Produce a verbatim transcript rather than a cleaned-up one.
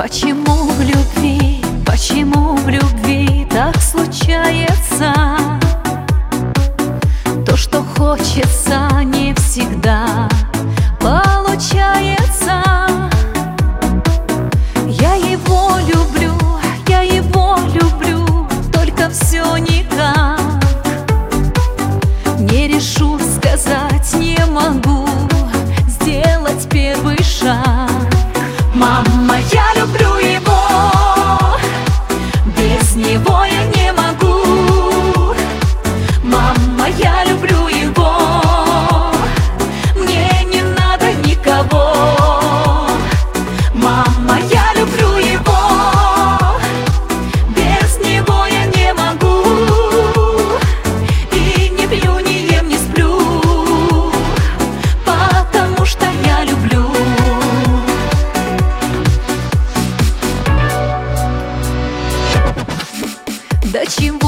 Почему в любви, почему в любви так случается? То, что хочется, не всегда получается. Я его люблю, я его люблю, только все никак не решу сказать, не могу сделать первый шаг. Мама, я люблю его, без него я не могу. Мама, я люблю его, мне не надо никого. Мама, я люблю его, без него я не могу. И не пью, не ем, не сплю, потому что я люблю. До чего